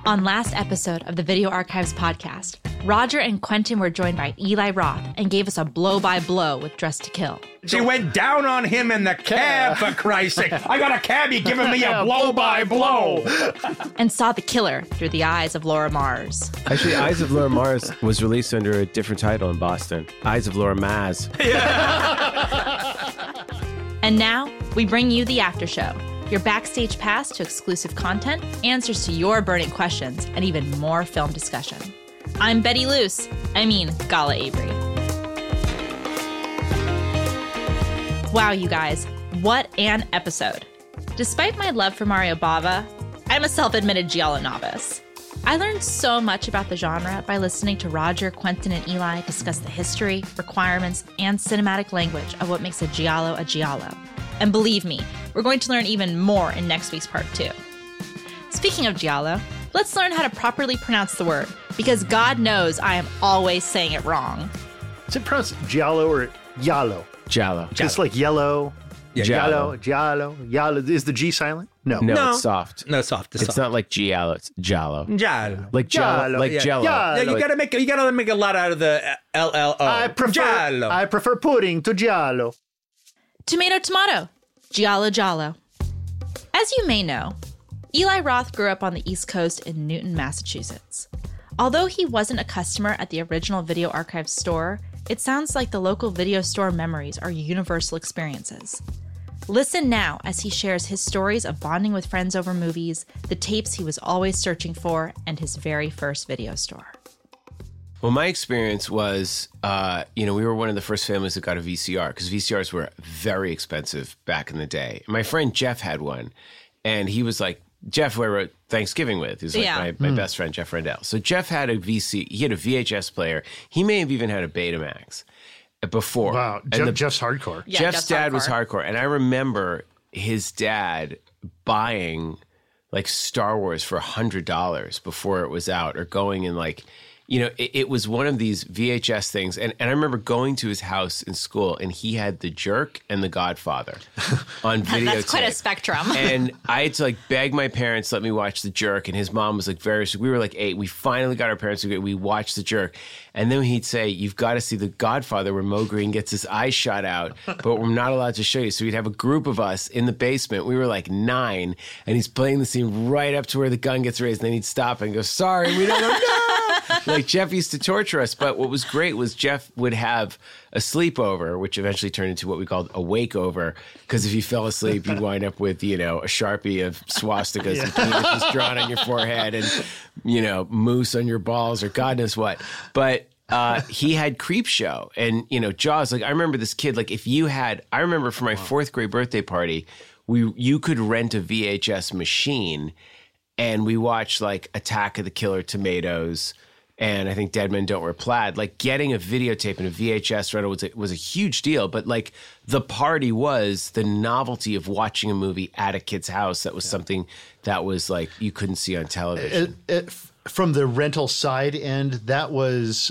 On last episode of the Video Archives podcast, Roger and Quentin were joined by Eli Roth and gave us a blow-by-blow with Dressed to Kill. She went down on him in the cab, for Christ's sake. I got a cabbie giving me a blow-by-blow. And saw the killer through the eyes of Laura Mars. Actually, Eyes of Laura Mars was released under a different title in Boston. Eyes of Laura Maz. And now, we bring you the after show. Your backstage pass to exclusive content, answers to your burning questions, and even more film discussion. I'm Betty Luce. Gala Avery. Wow, you guys, what an episode. Despite my love for Mario Bava, I'm a self-admitted Giallo novice. I learned so much about the genre by listening to Roger, Quentin, and Eli discuss the history, requirements, and cinematic language of what makes a Giallo a Giallo. And believe me, we're going to learn even more in next week's part 2. Speaking of Giallo, let's learn how to properly pronounce the word, because God knows I am always saying it wrong. Is it pronounced Giallo or Giallo? Giallo. Just like yellow. Yeah, Giallo. Giallo. Is the G silent? No. No, it's soft. No, soft. It's not like Giallo, it's Giallo. Giallo. Like Giallo. Like yeah. Jello. Yeah, you Like- gotta make a lot out of the LLO. Giallo. I prefer pudding to Giallo. Tomato, tomato. Giallo, giallo. As you may know, Eli Roth grew up on the East Coast in Newton, Massachusetts. Although he wasn't a customer at the original Video Archives store, it sounds like the local video store memories are universal experiences. Listen now as he shares his stories of bonding with friends over movies, the tapes he was always searching for, and his very first video store. Well, my experience was, we were one of the first families that got a VCR because VCRs were very expensive back in the day. My friend Jeff had one, and he was like, Jeff, who I wrote Thanksgiving with, who's like my best friend, Jeff Rendell. So Jeff had he had a VHS player. He may have even had a Betamax before. Wow. Jeff's hardcore. Yeah, Jeff's dad was hardcore. And I remember his dad buying like Star Wars for $100 before it was out, or going and like, it was one of these VHS things. And I remember going to his house in school, and he had The Jerk and The Godfather on videotape. That's quite a spectrum. And I had to like beg my parents to let me watch The Jerk. And his mom was like we were like 8. We finally got our parents to we watched The Jerk. And then he'd say, you've got to see The Godfather, where Mo Green gets his eyes shot out, but we're not allowed to show you. So we'd have a group of us in the basement. We were like 9, and he's playing the scene right up to where the gun gets raised. And then he'd stop and go, sorry. We don't know. No! Like Jeff used to torture us. But what was great was Jeff would have a sleepover, which eventually turned into what we called a wakeover. Because if you fell asleep, you'd wind up with, a Sharpie of swastikas and penises drawn on your forehead and, moose on your balls or God knows what. But he had Creepshow and, Jaws. Like, I remember this kid, like I remember for my 4th grade birthday party, you could rent a VHS machine, and we watched like Attack of the Killer Tomatoes, and I think Dead Men Don't Wear Plaid. Like, getting a videotape and a VHS rental was a huge deal. But like, the party was the novelty of watching a movie at a kid's house. That was something that was like you couldn't see on television. From the rental side end, that was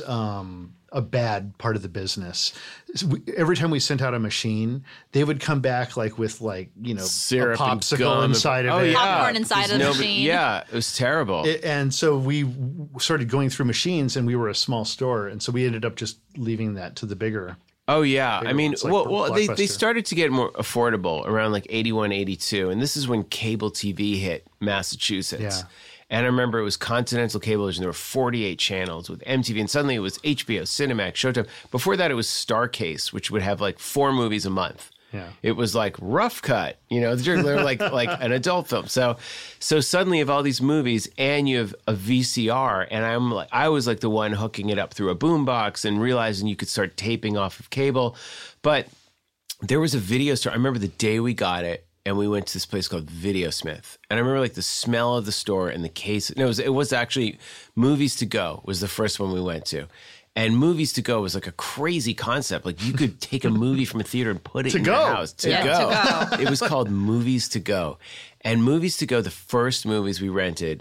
a bad part of the business. Every time we sent out a machine, they would come back like with Syrup a popsicle and gum inside of it. Popcorn inside of the machine. Yeah, it was terrible. And so we started going through machines, and we were a small store, and so we ended up just leaving that to the bigger. Oh, yeah. I mean, ones, like they Blockbuster. started to get more affordable around like 81, 82. And this is when cable TV hit Massachusetts. Yeah. And I remember it was Continental Cablevision. There were 48 channels with MTV. And suddenly it was HBO, Cinemax, Showtime. Before that, it was Starcase, which would have like 4 movies a month. Yeah. It was like Rough Cut, they're like an adult film. So suddenly you have all these movies, and you have a VCR, and I was like the one hooking it up through a boombox and realizing you could start taping off of cable. But there was a video store. I remember the day we got it, and we went to this place called Videosmith. And I remember like the smell of the store and the case. No, it was actually Movies to Go was the first one we went to. And Movies to Go was like a crazy concept. Like, you could take a movie from a theater and put it in your house. To go. It was called Movies to Go. And Movies to Go, the first movies we rented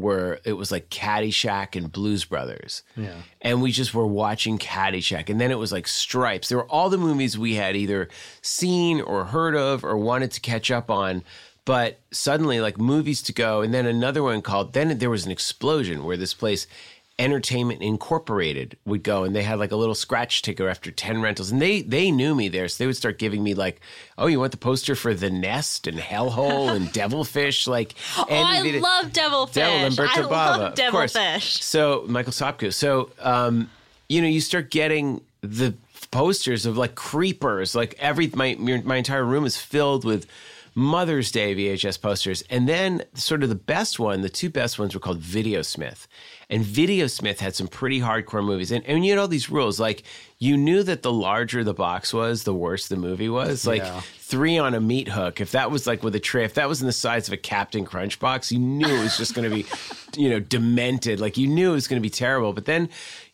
it was like Caddyshack and Blues Brothers. Yeah. And we just were watching Caddyshack. And then it was like Stripes. There were all the movies we had either seen or heard of or wanted to catch up on. But suddenly, like Movies to Go, and then another one called, then there was an explosion where this place, Entertainment Incorporated, would go, and they had like a little scratch ticker after 10 rentals. And they knew me there, so they would start giving me like, oh, you want the poster for The Nest and Hellhole and Devilfish? Like, I love Devilfish. Umberto Bava, love of course. Devilfish. So Michael Sopko. So, you start getting the posters of like creepers, like my entire room is filled with Mother's Day VHS posters. And then sort of the two best ones were called Videosmith. And Videosmith had some pretty hardcore movies. And you had all these rules. Like, you knew that the larger the box was, the worse the movie was. Like, 3 on a meat hook. If that was like with a tray, if that was in the size of a Captain Crunch box, you knew it was just going to be, demented. Like, you knew it was going to be terrible. But then,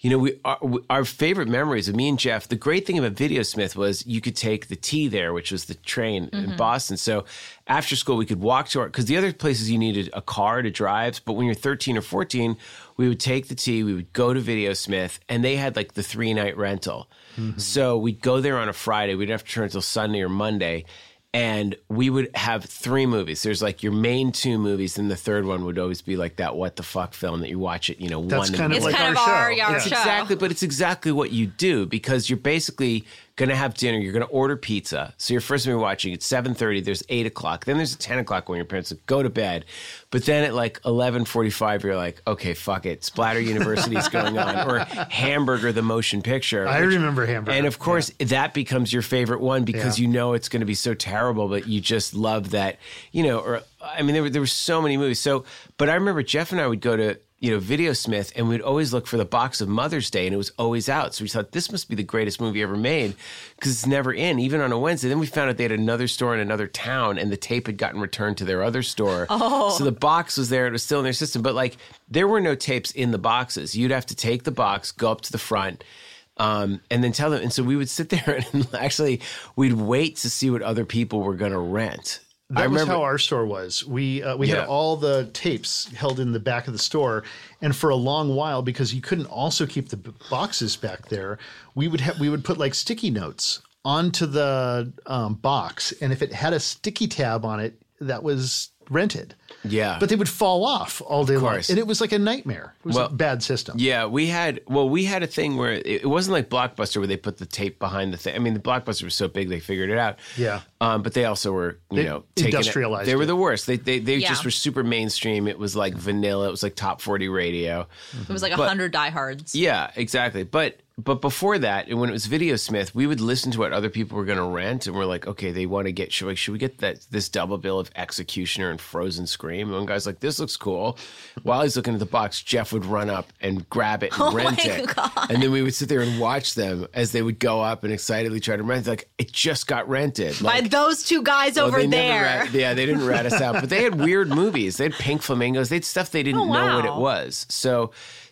our favorite memories of me and Jeff, the great thing about Videosmith was you could take the T there, which was the train in Boston. So after school, we could walk to because the other places you needed a car to drive. But when you're 13 or 14, we would take the T, we would go to Videosmith, and they had like the 3-night rental. So we'd go there on a Friday. We'd have to turn until Sunday or Monday. And we would have 3 movies. There's like your main 2 movies, and the third one would always be like that what the fuck film that you watch it, That's kind of it's like kind our of our show. show. But it's exactly what you do, because you're basically going to have dinner. You're going to order pizza. So your first movie watching, it's 7:30. There's 8 o'clock. Then there's a 10 o'clock when your parents go to bed. But then at like 11:45, you're like, okay, fuck it. Splatter University's going on. Or Hamburger, the motion picture. I remember Hamburger. And of course, that becomes your favorite one because you know it's going to be so terrible, but you just love that, there were so many movies. So, but I remember Jeff and I would go to, Videosmith, and we'd always look for the box of Mother's Day, and it was always out. So we thought, this must be the greatest movie ever made, because it's never in, even on a Wednesday. Then we found out they had another store in another town, and the tape had gotten returned to their other store. So the box was there. It was still in their system. But like, there were no tapes in the boxes. You'd have to take the box, go up to the front, and then tell them. And so we would sit there and actually we'd wait to see what other people were going to rent. That was how our store was. We had all the tapes held in the back of the store, and for a long while, because you couldn't also keep the boxes back there, we would put like sticky notes onto the box, and if it had a sticky tab on it, that was rented. Yeah. But they would fall off all day long. And it was like a nightmare. It was a bad system. Yeah, we had a thing where it wasn't like Blockbuster where they put the tape behind the thing. I mean, the Blockbuster was so big they figured it out. Yeah. But they also were, taking industrialized. They were the worst. They just were super mainstream. It was like vanilla. It was like top 40 radio. It was like 100 diehards. Yeah, exactly. But before that, and when it was Videosmith, we would listen to what other people were going to rent, and we're like, okay, they want to get. Should we get this double bill of Executioner and Frozen Scream? And one guy's like, this looks cool. While he's looking at the box, Jeff would run up and grab it and rent it. God. And then we would sit there and watch them as they would go up and excitedly try to rent it. Like, it just got rented. By those 2 guys over there. They didn't rat us out. But they had weird movies. They had Pink Flamingos. They had stuff they didn't know what it was. So,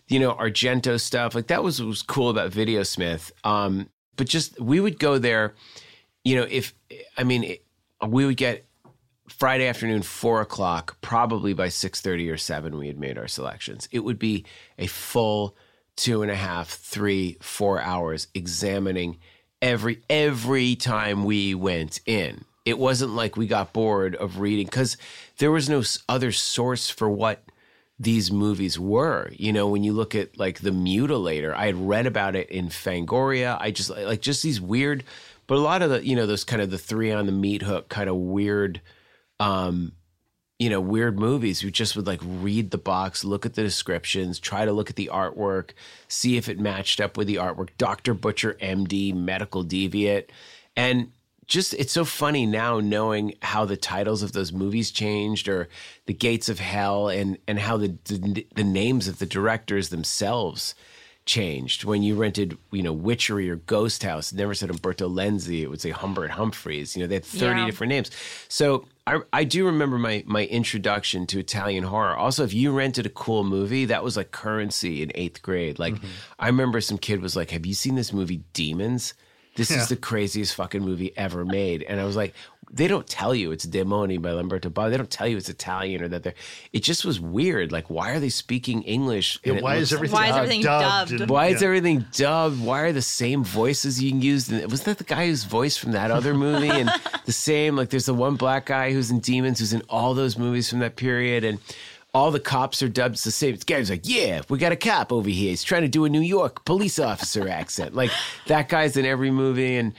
Argento stuff. Like, that was what was cool about Videosmith. But just, we would go there, we would get Friday afternoon, 4 o'clock, probably by 6:30 or 7, we had made our selections. It would be a full 2.5, 3, 4 hours examining every time we went in. It wasn't like we got bored of reading, because there was no other source for what these movies were. When you look at like The Mutilator, I had read about it in Fangoria. I just these weird, but a lot of the, those kind of the 3 on the meat hook kind of weird, weird movies. We just would like read the box, look at the descriptions, try to look at the artwork, see if it matched up with the artwork. Dr. Butcher, MD, Medical Deviant. And just, it's so funny now knowing how the titles of those movies changed, or The Gates of Hell, and how the names of the directors themselves changed. When you rented, Witchery or Ghost House, it never said Umberto Lenzi. It would say Humbert Humphreys. They had 30 different names. So I do remember my introduction to Italian horror. Also, if you rented a cool movie, that was like currency in 8th grade. Like, I remember some kid was like, have you seen this movie Demons? This is the craziest fucking movie ever made. And I was like, they don't tell you it's Demoni by Lamberto Bava. They don't tell you it's Italian or that they're. It just was weird. Like, why are they speaking English? Yeah, why is everything dubbed? and- Why is everything dubbed? Why are the same voices you can use? Was that the guy whose voice from that other movie? And the same, like, there's the one black guy who's in Demons, who's in all those movies from that period, and all the cops are dubbed the same. The guy's like, yeah, we got a cop over here. He's trying to do a New York police officer accent. Like, that guy's in every movie. And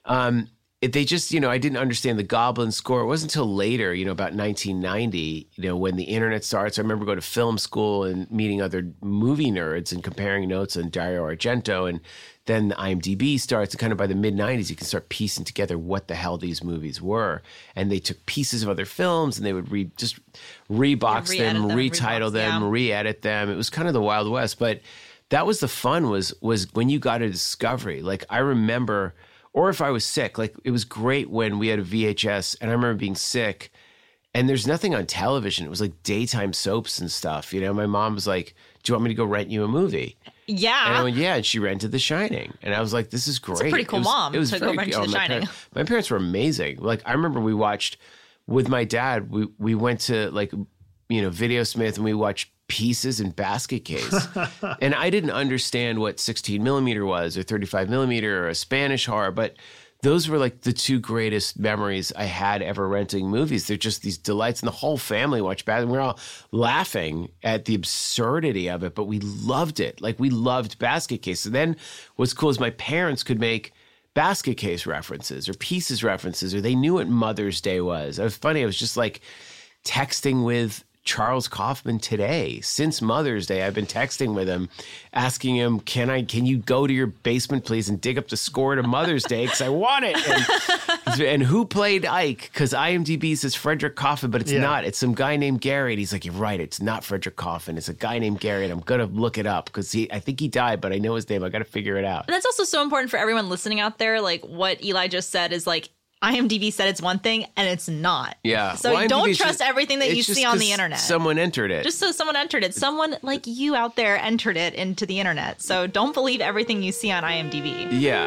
they just, I didn't understand the Goblin score. It wasn't until later, about 1990, when the internet starts. I remember going to film school and meeting other movie nerds and comparing notes on Dario Argento. And then the IMDb starts, and kind of by the mid-90s, you can start piecing together what the hell these movies were. And they took pieces of other films, and they would just rebox them, retitle them, re-edit them. It was kind of the Wild West. But that was the fun, was when you got a Discovery. Like, I remember, or if I was sick, like, it was great when we had a VHS, and I remember being sick, and there's nothing on television. It was like daytime soaps and stuff. My mom was like, do you want me to go rent you a movie? Yeah. And I went, yeah. And she rented The Shining. And I was like, this is great. It's a pretty cool mom to go rent The Shining. My parents were amazing. Like, I remember we watched, with my dad, we went to, like, Videosmith, and we watched Pieces in Basket Case. And I didn't understand what 16 millimeter was, or 35 millimeter, or a Spanish horror, but those were like the two greatest memories I had ever renting movies. They're just these delights, and the whole family watched Basket. We're all laughing at the absurdity of it, but we loved it. Like, we loved Basket Case. So then what's cool is my parents could make Basket Case references or Pieces references, or they knew what Mother's Day was. It was funny. I was just like texting with Charles Kaufman today. Since Mother's Day, I've been texting with him, asking him, can you go to your basement, please, and dig up the score to Mother's Day, because I want it. And who played Ike? Because IMDb says Frederick Coffin, but it's not. It's some guy named Gary. And he's like, you're right, it's not Frederick Coffin. It's a guy named Gary, and I'm going to look it up, because I think he died, but I know his name. I got to figure it out. And that's also so important for everyone listening out there. Like, what Eli just said is, like, IMDb said it's one thing, and it's not. Yeah. So don't trust everything that you see on the internet. Someone entered it. Just so someone entered it. Someone like you out there entered it into the internet. So don't believe everything you see on IMDb. Yeah.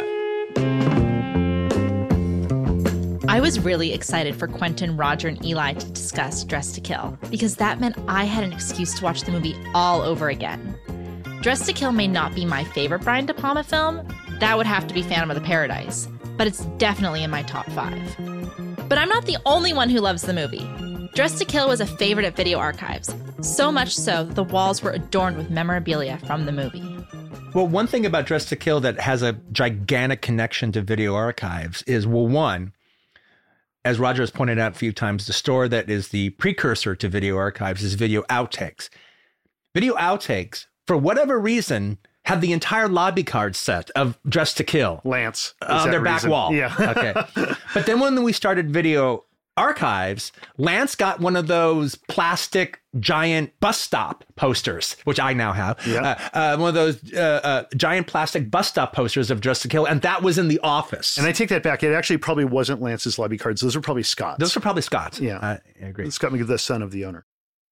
I was really excited for Quentin, Roger, and Eli to discuss Dressed to Kill, because that meant I had an excuse to watch the movie all over again. Dressed to Kill may not be my favorite Brian De Palma film. That would have to be Phantom of the Paradise. But it's definitely in my top 5. But I'm not the only one who loves the movie. Dressed to Kill was a favorite at Video Archives, so much so that the walls were adorned with memorabilia from the movie. Well, one thing about Dressed to Kill that has a gigantic connection to Video Archives is, well, one, as Roger has pointed out a few times, the store that is the precursor to Video Archives is Video Outtakes. Video Outtakes, for whatever reason, have the entire lobby card set of Dressed to Kill. Lance. On their back wall. Yeah. Okay. But then when we started Video Archives, Lance got one of those plastic giant bus stop posters, which I now have. Yeah. One of those giant plastic bus stop posters of Dressed to Kill, and that was in the office. And I take that back. It actually probably wasn't Lance's lobby cards. Those were probably Scott's. Those were probably Scott's. Yeah. I agree. Scott McGee, the son of the owner.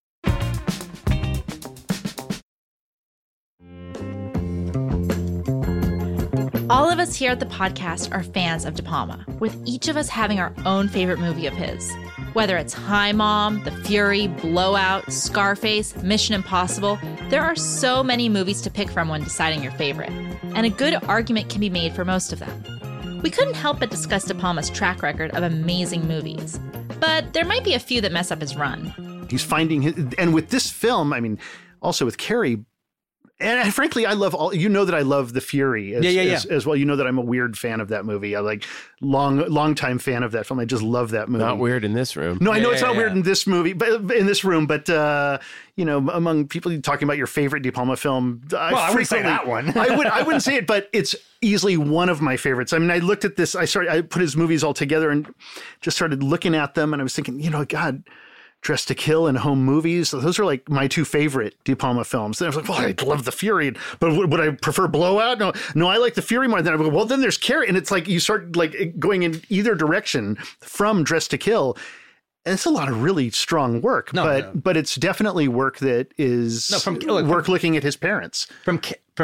All of us here at the podcast are fans of De Palma, with each of us having our own favorite movie of his. Whether it's Hi Mom, The Fury, Blowout, Scarface, Mission Impossible, there are so many movies to pick from when deciding your favorite, and a good argument can be made for most of them. We couldn't help but discuss De Palma's track record of amazing movies, but there might be a few that mess up his run. He's finding his, and with this film, I mean, also with Carrie, and frankly, I love all, that I love The Fury as well. You know that I'm a weird fan of that movie. I like long time fan of that film. I just love that movie. Not weird in this room. No, I know it's not weird in this movie, but in this room, but among people talking about your favorite De Palma film, I wouldn't say that one. I wouldn't say it, but it's easily one of my favorites. I mean, I looked at this, I put his movies all together and just started looking at them, and I was thinking, God, Dressed to Kill and Home Movies, those are like my two favorite De Palma films. And I was like, well, I love The Fury, but would I prefer Blowout? No, I like The Fury more. Then I go, well, then there's Carrie. And it's like you start like going in either direction from Dressed to Kill. And it's a lot of really strong work, but it's definitely work that is work looking at his parents. From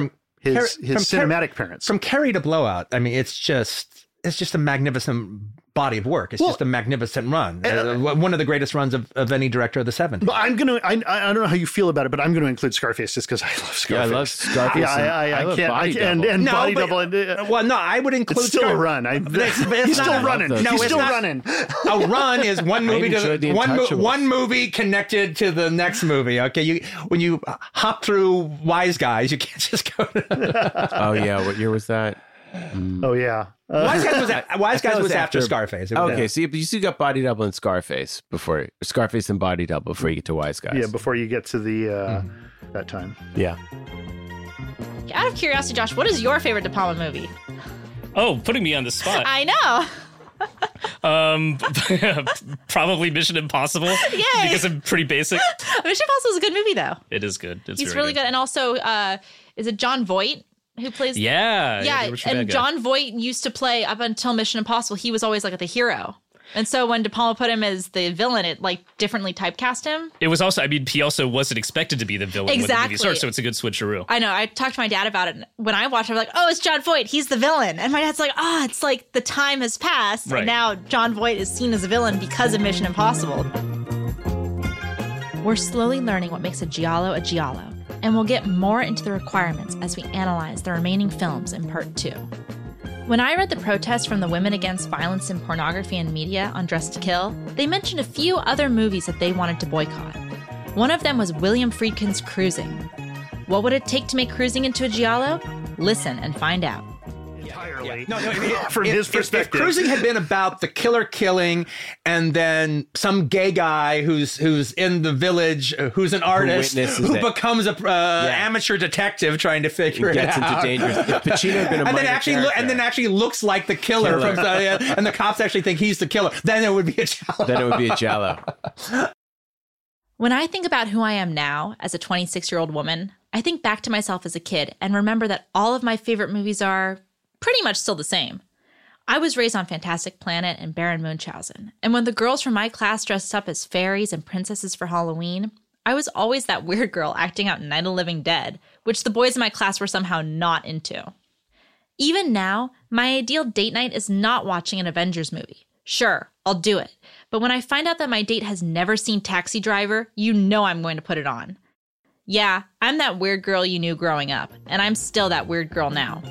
his cinematic parents. From Carrie to Blowout, I mean, it's just a magnificent body of work. It's just a magnificent run. One of the greatest runs of any director of the 70s. But I don't know how you feel about it, but I'm going to include Scarface just because I love Scarface. Yeah, I love Scarface. I can't. Body Double. And No, Body but- Double. Well, no, I would include It's still a run. He's still running. No, He's it's still not. running. A run is one movie enjoyed The Untouchables. one movie connected to the next movie. Okay, when you hop through Wise Guys, you can't just go. Oh yeah, what year was that? Oh yeah. Wise Guys was after after Scarface. It was- Okay, so you still got Body Double and Scarface and Body Double before you get to Wise Guys. Yeah, before you get to the that time. Yeah. Out of curiosity, Josh, what is your favorite De Palma movie? Oh, putting me on the spot. I know. Probably Mission Impossible. Yay. Because I'm pretty basic. Mission Impossible is a good movie, though. It is good. It's He's very really good. And also, is it John Voight who plays? Yeah. Yeah, the Richard and Bad guy. John Voight used to play up until Mission Impossible. He was always like the hero. And so when De Palma put him as the villain, it like differently typecast him. It was also, I mean, he also wasn't expected to be the villain when the Exactly. movie starts, so it's a good switcheroo. I know. I talked to my dad about it. And when I watched it, I was like, oh, it's John Voight. He's the villain. And my dad's like, it's like the time has passed. Right. And now John Voight is seen as a villain because of Mission Impossible. We're slowly learning what makes a giallo, and we'll get more into the requirements as we analyze the remaining films in part 2. When I read the protest from the Women Against Violence in Pornography and Media on Dressed to Kill, they mentioned a few other movies that they wanted to boycott. One of them was William Friedkin's Cruising. What would it take to make Cruising into a giallo? Listen and find out. Entirely. No, From his perspective. If Cruising had been about the killer killing and then some gay guy who's in the village, who's an artist, witnesses who it. becomes a amateur detective trying to figure it Gets out. into dangerous. If Pacino had been a and minor then actually looks like the killer. From and the cops actually think he's the killer. Then it would be a giallo. then it would be a giallo. When I think about who I am now as a 26-year-old woman, I think back to myself as a kid and remember that all of my favorite movies are pretty much still the same. I was raised on Fantastic Planet and Baron Munchausen, and when the girls from my class dressed up as fairies and princesses for Halloween, I was always that weird girl acting out Night of the Living Dead, which the boys in my class were somehow not into. Even now, my ideal date night is not watching an Avengers movie. Sure, I'll do it, but when I find out that my date has never seen Taxi Driver, you know I'm going to put it on. Yeah, I'm that weird girl you knew growing up, and I'm still that weird girl now.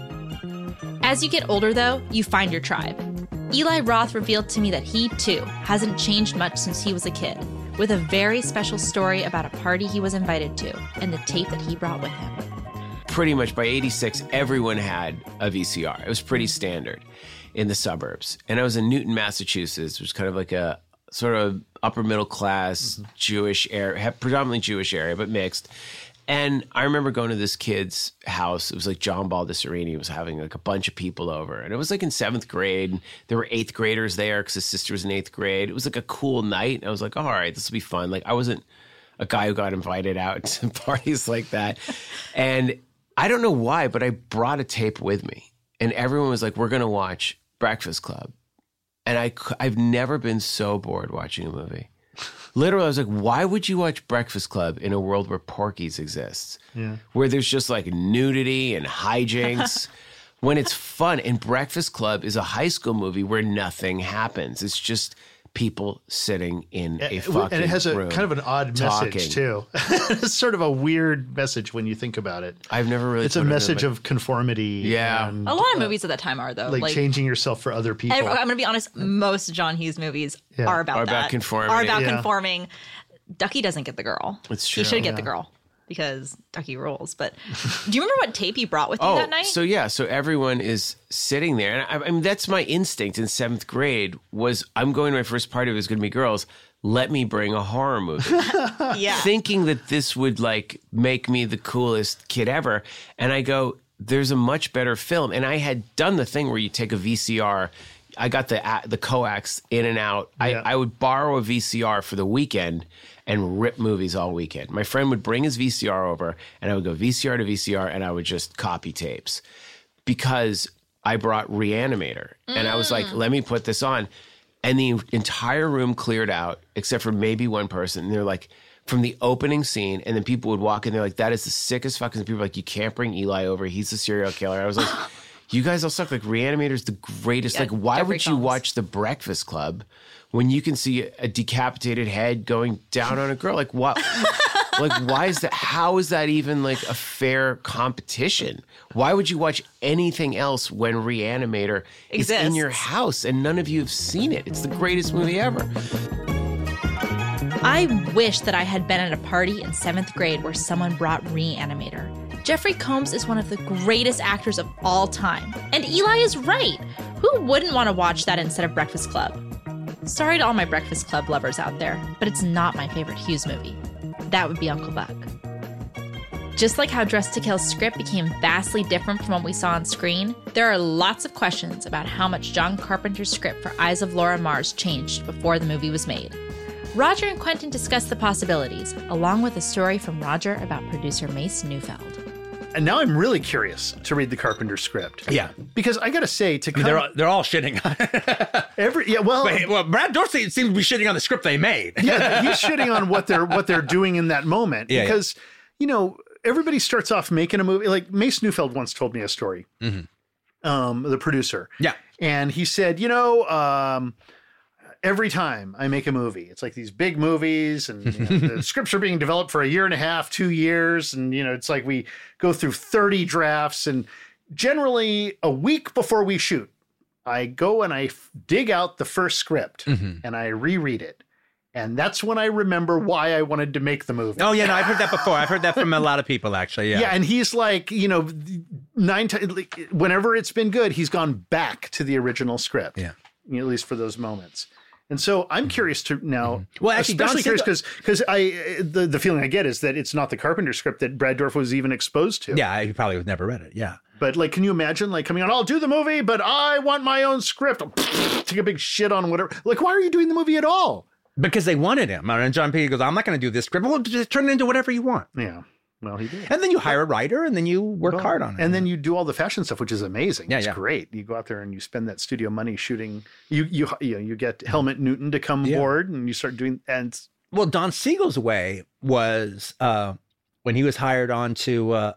As you get older, though, you find your tribe. Eli Roth revealed to me that he, too, hasn't changed much since he was a kid, with a very special story about a party he was invited to and the tape that he brought with him. Pretty much by 86, everyone had a VCR. It was pretty standard in the suburbs. And I was in Newton, Massachusetts, which was kind of like a sort of upper middle class Jewish area, predominantly Jewish area, but mixed. And I remember going to this kid's house. It was like John Baldessarini was having like a bunch of people over. And it was like in 7th grade. There were 8th graders there because his sister was in 8th grade. It was like a cool night. And I was like, all right, this will be fun. Like I wasn't a guy who got invited out to parties like that. And I don't know why, but I brought a tape with me. And everyone was like, we're going to watch Breakfast Club. And I've never been so bored watching a movie. Literally, I was like, why would you watch Breakfast Club in a world where Porky's exists? Yeah. Where there's just like nudity and hijinks when it's fun. And Breakfast Club is a high school movie where nothing happens. It's just people sitting in a fucking room. And it has a kind of an odd talking. message, too. It's sort of a weird message when you think about it. I've never really. It's a message of conformity. Yeah. And, A lot of movies at that time are, though. like changing yourself for other people. I'm going to be honest, most John Hughes movies are about that. about conforming. Are about Yeah. conforming. Ducky doesn't get the girl. It's true. He should get the girl because Ducky rules. But do you remember what tape you brought with you that night? So everyone is sitting there. And I mean, that's my instinct in 7th grade was I'm going to my first party, it was going to be girls. Let me bring a horror movie. Yeah. Thinking that this would like make me the coolest kid ever. And I go, there's a much better film. And I had done the thing where you take a VCR. I got the coax in and out. Yeah. I would borrow a VCR for the weekend and rip movies all weekend. My friend would bring his VCR over and I would go VCR to VCR and I would just copy tapes because I brought Reanimator and I was like, let me put this on. And the entire room cleared out except for maybe one person. And they're like, from the opening scene, and then people would walk in, they're like, that is the sickest fucking, people were like, you can't bring Eli over. He's a serial killer. I was like, You guys all suck. Like Reanimator's the greatest. Yeah, like, why Jeffrey would you Combs. watch The Breakfast Club when you can see a decapitated head going down on a girl? Like what? Like, why is that? How is that even like a fair competition? Why would you watch anything else when Reanimator is in Exists. your house and none of you have seen it? It's the greatest movie ever. I wish that I had been at a party in 7th grade where someone brought Reanimator. Jeffrey Combs is one of the greatest actors of all time. And Eli is right. Who wouldn't want to watch that instead of Breakfast Club? Sorry to all my Breakfast Club lovers out there, but it's not my favorite Hughes movie. That would be Uncle Buck. Just like how Dressed to Kill's script became vastly different from what we saw on screen, there are lots of questions about how much John Carpenter's script for Eyes of Laura Mars changed before the movie was made. Roger and Quentin discussed the possibilities, along with a story from Roger about producer Mace Neufeld. And now I'm really curious to read the Carpenter script. Yeah. Because I got to say, to come They're all shitting on it. Well, Brad Dourif seems to be shitting on the script they made. yeah, he's shitting on what they're doing in that moment. Yeah, Because, everybody starts off making a movie. Like Mace Neufeld once told me a story, the producer. Yeah. And he said, every time I make a movie, it's like these big movies and the scripts are being developed for a year and a half, 2 years. And, it's like we go through 30 drafts and generally a week before we shoot, I go and I dig out the first script and I reread it. And that's when I remember why I wanted to make the movie. Oh, yeah, no, I've heard that before. I've heard that from a lot of people, actually. Yeah. Yeah, and he's like, 9 times, whenever it's been good, he's gone back to the original script. Yeah. At least for those moments. And so I'm curious to now, Well, actually, especially Don curious because the feeling I get is that it's not the Carpenter script that Brad Dourif was even exposed to. Yeah, I probably would never read it. Yeah. But can you imagine coming on, I'll do the movie, but I want my own script. Take a big shit on whatever. Why are you doing the movie at all? Because they wanted him. And John P. goes, I'm not going to do this script. Well, just turn it into whatever you want. Yeah. Well, he did. And then you hire a writer and then you work hard on it. And then you do all the fashion stuff, which is amazing. Yeah, It's yeah. great. You go out there and you spend that studio money shooting. You get Helmut Newton to come aboard and you start doing. And Well, Don Siegel's way was when he was hired on to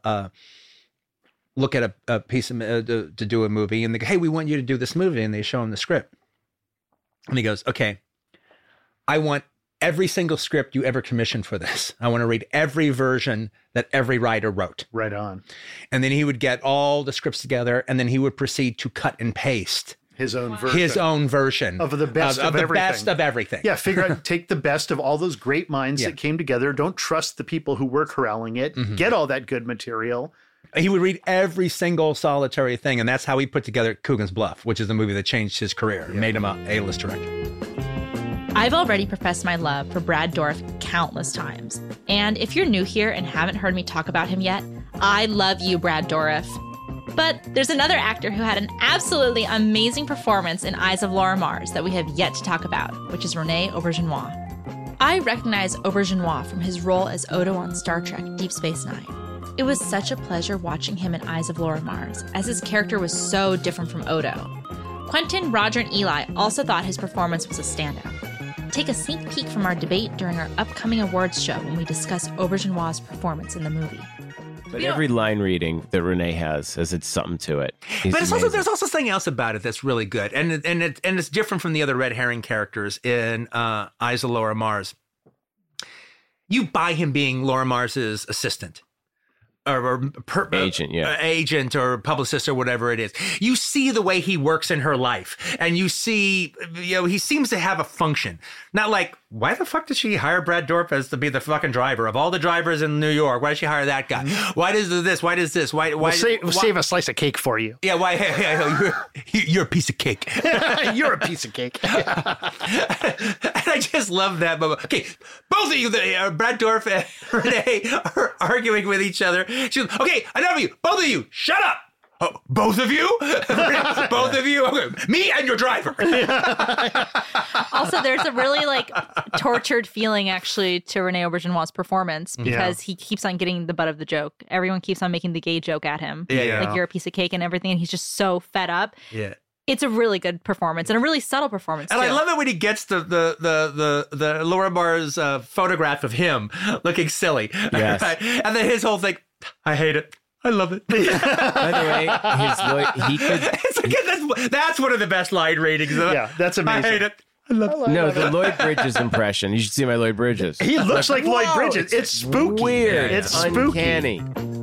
look at a piece of to do a movie, and they go, "Hey, we want you to do this movie," and they show him the script, and he goes, "Okay, I want every single script you ever commissioned for this. I want to read every version that every writer wrote." right on. And then he would get all the scripts together, and then he would proceed to cut and paste His own version. his own version Of the best of the everything. best of everything. Yeah, take the best of all those great minds Yeah. that came together. Don't trust the people who were corralling it. Get all that good material. He would read every single solitary thing, and that's how he put together Coogan's Bluff, which is the movie that changed his career, made him a A-list director. I've already professed my love for Brad Dourif countless times. And if you're new here and haven't heard me talk about him yet, I love you, Brad Dourif. But there's another actor who had an absolutely amazing performance in Eyes of Laura Mars that we have yet to talk about, which is Rene Auberjonois. I recognize Auberjonois from his role as Odo on Star Trek Deep Space Nine. It was such a pleasure watching him in Eyes of Laura Mars, as his character was so different from Odo. Quentin, Roger, and Eli also thought his performance was a standout. Take a sneak peek from our debate during our upcoming awards show when we discuss Auberjonois' performance in the movie. But every line reading that Renee has it's something to it. But there's also something else about it that's really good, and it's different from the other red herring characters in Eyes of Laura Mars. You buy him being Laura Mars's assistant. Agent or publicist or whatever it is. You see the way he works in her life, and you see, he seems to have a function. Not like, why the fuck did she hire Brad Dourif as to be the fucking driver of all the drivers in New York? Why did she hire that guy? Why does this? Why does this? Why? We'll save a slice of cake for you. Yeah, why? You're a piece of cake. You're a piece of cake. And I just love that moment. Okay, both of you, Brad Dourif and Renee, are arguing with each other. She goes, okay, enough of you. Both of you, shut up. Oh, both of you? Both of you? Okay. Me and your driver. Also, there's a really tortured feeling actually to Rene Auberjonois' performance because he keeps on getting the butt of the joke. Everyone keeps on making the gay joke at him. Yeah. Like, you're a piece of cake and everything. And he's just so fed up. Yeah. It's a really good performance and a really subtle performance. And too. I love it when he gets the Laura Mars photograph of him looking silly. Yes. Right? And then his whole thing, I hate it. I love it. By the way, he could. It's like, that's one of the best line ratings. Yeah, that's amazing. I hate it. I love it. No, the Lloyd Bridges impression. You should see my Lloyd Bridges. He looks like Lloyd Bridges. It's spooky. Weird. It's uncanny.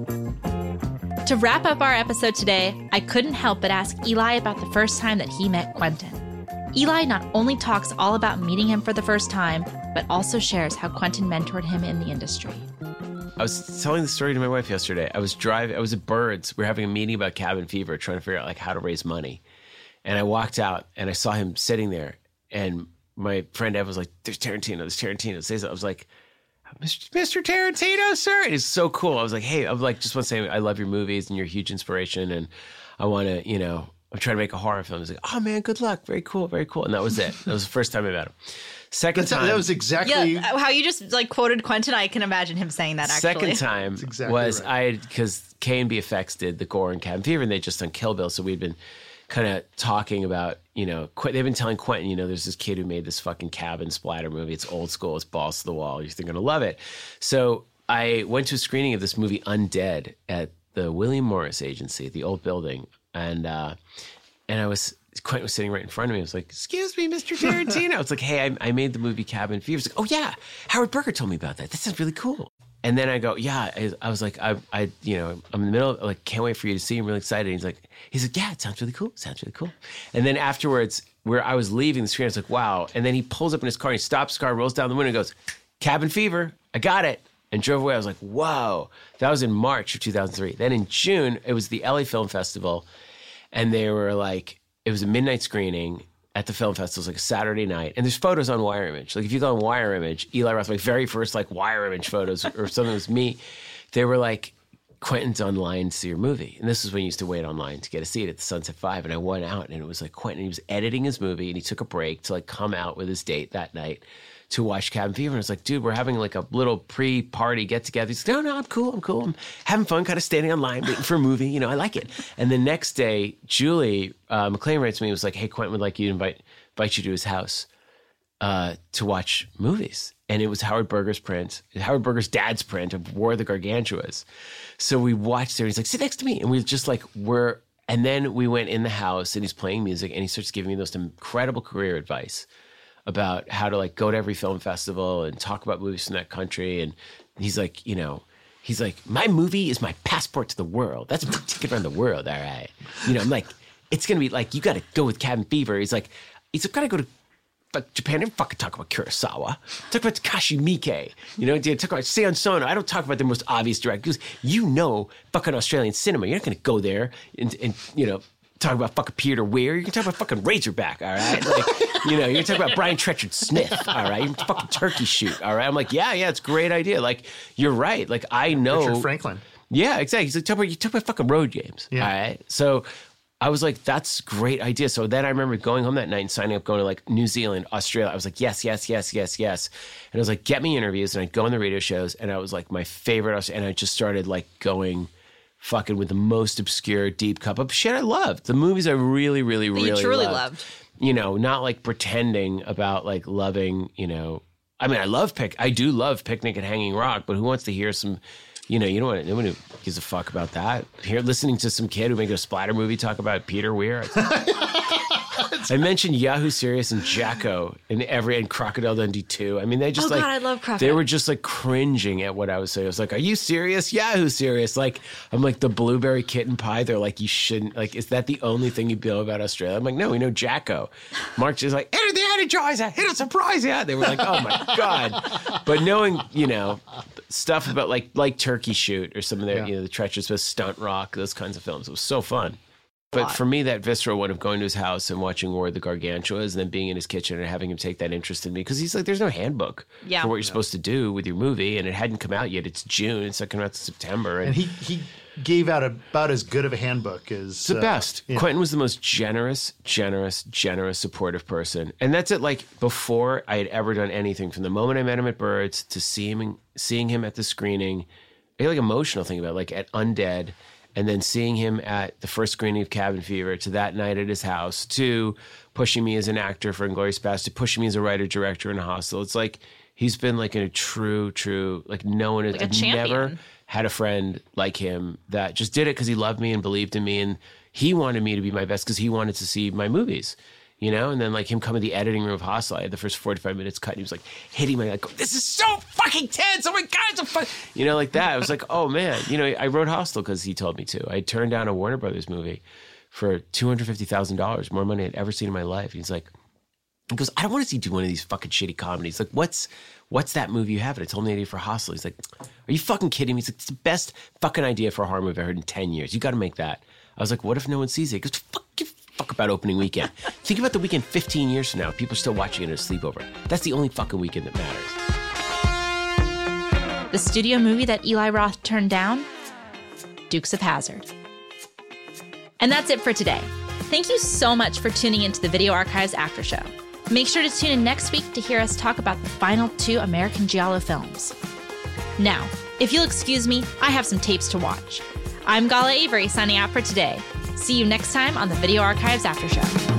To wrap up our episode today, I couldn't help but ask Eli about the first time that he met Quentin. Eli not only talks all about meeting him for the first time, but also shares how Quentin mentored him in the industry. I was telling the story to my wife yesterday. I was at Birds. We were having a meeting about cabin fever, trying to figure out like how to raise money. And I walked out and I saw him sitting there. And my friend Ev was like, there's Tarantino. Say so. I was like, Mr. Tarantino, sir. And it's so cool. I was like, hey, I'm like, just want to say I love your movies and you're a huge inspiration. And I want to, I'm trying to make a horror film. I was like, oh man, good luck. Very cool, very cool. And that was it. That was the first time I met him. Second time. That was exactly. Yeah, how you just like quoted Quentin. I can imagine him saying that actually. Second time exactly was right. because K&B Effects did the gore and cabin fever and they'd just done Kill Bill. So we'd been kind of talking about, they've been telling Quentin, there's this kid who made this fucking cabin splatter movie. It's old school. It's balls to the wall. You're going to love it. So I went to a screening of this movie Undead at the William Morris Agency, the old building. And Quentin was sitting right in front of me. I was like, excuse me, Mr. Tarantino. I was like, hey, I made the movie Cabin Fever. He's like, oh yeah, Howard Berger told me about that. That sounds really cool. And then I go, yeah. I was like, I'm in the middle, like, can't wait for you to see. I'm really excited. And he's like, yeah, it sounds really cool. Sounds really cool. And then afterwards, where I was leaving the screen, I was like, wow. And then he pulls up in his car, and he stops the car, rolls down the window, and goes, Cabin Fever, I got it. And drove away. I was like, whoa. That was in March of 2003. Then in June, it was the LA Film Festival. And they were like, it was a midnight screening at the film festival. It was like a Saturday night. And there's photos on Wire Image. Like if you go on Wire Image, Eli Roth, my very first like Wire Image photos or something was me. They were like, Quentin's online to see your movie. And this is when you used to wait online to get a seat at the Sunset 5. And I went out and it was like Quentin, he was editing his movie and he took a break to like come out with his date that night to watch Cabin Fever. And I was like, dude, we're having like a little pre-party get-together. He's like, no, I'm cool. I'm having fun, kind of standing online, waiting for a movie. I like it. And the next day, Julie McLean writes to me and was like, hey, Quentin would like you to invite you to his house to watch movies. And it was Howard Berger's dad's print of War of the Gargantuas. So we watched there. And he's like, sit next to me. And we just like, and then we went in the house and he's playing music and he starts giving me this incredible career advice about how to like go to every film festival and talk about movies from that country. And he's like, my movie is my passport to the world. That's my ticket around the world. All right. I'm like, it's going to be like, you got to go with Cabin Fever. He's like, got to go to Japan. I don't fucking talk about Kurosawa. Talk about Takashi Miike. Talk about Seion Sono. I don't talk about the most obvious directors. Fucking Australian cinema. You're not going to go there and talk about fucking Peter Weir. You can talk about fucking Razorback, all right? Like, you can talk about Brian Trenchard Smith, all right? You can fucking turkey shoot, all right? I'm like, yeah, it's a great idea. Like, you're right. Like, I know. Richard Franklin. Yeah, exactly. He's like, you talk about fucking road games, all right? So I was like, that's a great idea. So then I remember going home that night and signing up, going to like New Zealand, Australia. I was like, yes. And I was like, get me interviews. And I'd go on the radio shows. And I was like, my favorite. And I just started like going fucking with the most obscure deep cup of shit I loved. The movies I really, really, really truly loved. Not like pretending about like loving, I mean, I do love Picnic at Hanging Rock, but who wants to hear some, nobody who gives a fuck about that. Here, listening to some kid who made a splatter movie talk about Peter Weir. I mentioned Yahoo Serious and Jacko and Crocodile Dundee 2. I mean, they just God, I love Crocodile. They were just like cringing at what I was saying. I was like, are you serious? Yahoo Serious. Like, I'm like, the blueberry kitten pie. They're like, you shouldn't, like, is that the only thing you know about Australia? I'm like, no, we know Jacko. Mark's just like, enter the energizer, it'll surprise you. They were like, oh my God. But knowing, stuff about like Turkey Shoot or some of their, the Treacherous with Stunt Rock, those kinds of films. It was so fun. But for me, that visceral one of going to his house and watching War of the Gargantuas and then being in his kitchen and having him take that interest in me. Because he's like, there's no handbook for what you're supposed to do with your movie. And it hadn't come out yet. It's June. It's not coming out in September. And he gave out about as good of a handbook as... It's the best. Yeah. Quentin was the most generous, supportive person. And that's it. Like, before I had ever done anything, from the moment I met him at Birds to seeing him at the screening, I get like emotional thing about it, like at Undead, and then seeing him at the first screening of Cabin Fever, to that night at his house, to pushing me as an actor for Inglourious Basterds, to pushing me as a writer-director in Hostel. It's like he's been like a true, like no one has... Like a champion. Never had a friend like him that just did it because he loved me and believed in me, and he wanted me to be my best because he wanted to see my movies, you know? And then like him coming to the editing room of Hostel, I had the first 45 minutes cut, and he was like hitting my, like, this is so fucking tense. Oh my God, it's a fuck, you know, like that. I was like, oh man, you know, I wrote Hostel because he told me to. I turned down a Warner Brothers movie for $250,000, more money I'd ever seen in my life. He's like, he goes, I don't want to see you do one of these fucking shitty comedies. Like, what's that movie you have? And I told him the idea for Hostel. He's like, are you fucking kidding me? He's like, it's the best fucking idea for a horror movie I've heard in 10 years. You got to make that. I was like, what if no one sees it? He goes, fuck about opening weekend. Think about the weekend 15 years from now. People are still watching it at a sleepover. That's the only fucking weekend that matters. The studio movie that Eli Roth turned down? Dukes of Hazzard. And that's it for today. Thank you so much for tuning into the Video Archives After Show. Make sure to tune in next week to hear us talk about the final 2 American Giallo films. Now, if you'll excuse me, I have some tapes to watch. I'm Gala Avery signing out for today. See you next time on the Video Archives After Show.